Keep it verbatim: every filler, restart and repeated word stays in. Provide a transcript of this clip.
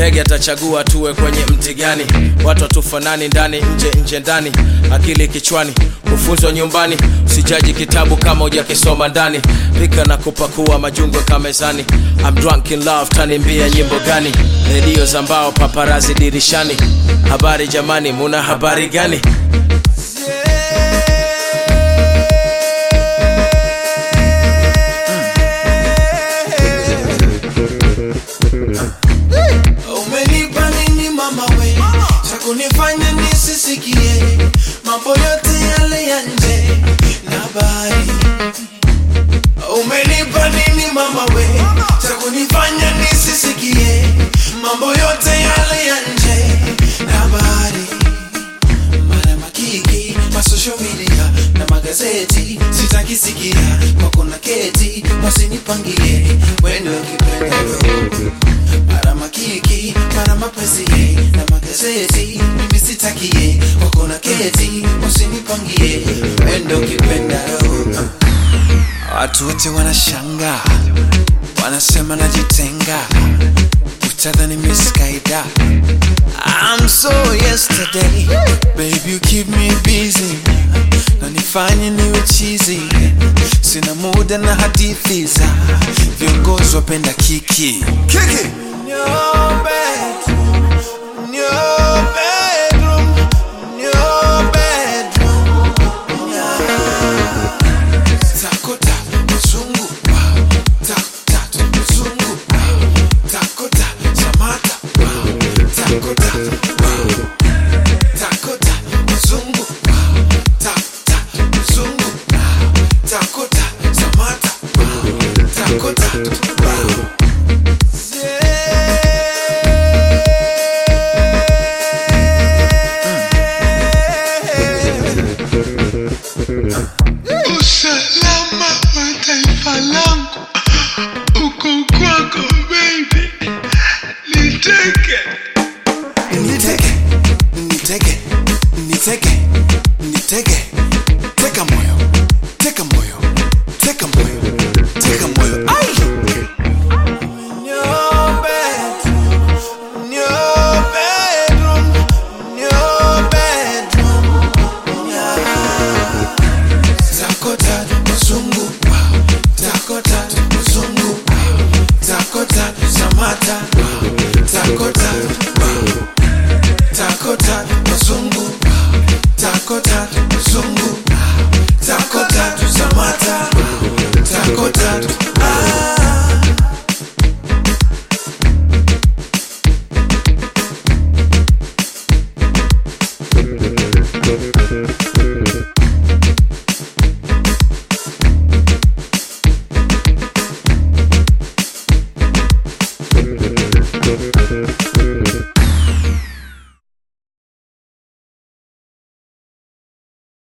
Ndege atachagua tuwe kwenye mti gani. Watu tufanani ndani nje nje ndani. Akili kichwani, kufunzwa nyumbani. Usijaji kitabu kama hujakisoma ndani. Pika na kupakua majungo kamezani. I'm drunk in love, tanimbia nyimbo gani? Radio za mbao, paparazi dirishani. Habari jamani, muna habari gani? Umenipa nini mama we, cha kunifanya nisisikie mambo yote yale ya nje na habari. Umenipa nini mama we, cha kunifanya nisisikie mambo yote yale ya nje na habari. Mara makiki, ma social media na magazeti, sitaki sikia kwa kuna keti, wasinipangie wendo kipenda. Mara makiki, mara mapesi na magazeti, mimi sitakie kwa kuna keti, wasinipangie wendo kipenda. Watu wote wanashanga, wanasema najitenga, utadhani Miss Kaida. I'm so yesterday, baby you keep me busy, na nifanye niwe cheesy. Sina muda na hadithi za viongozi wapenda kiki kiki. In your bedroom, in your bedroom, in your bedroom, yeah. Takota mzungu, takota mzungu, takota samata, takota, takota mzungu, takota mzungu, takota samata, takota. Usalama wa taifa langu uko kwako baby, niteke Niteke, niteke, niteke, niteke. Teka moyo, teka moyo, teka moyo, teka moyo. Ay! In your bedroom, in your bedroom, in your bedroom, yeah. Takota mzungu, takota mzungu, takota samata, takota, takota mzungu, takota mzungu.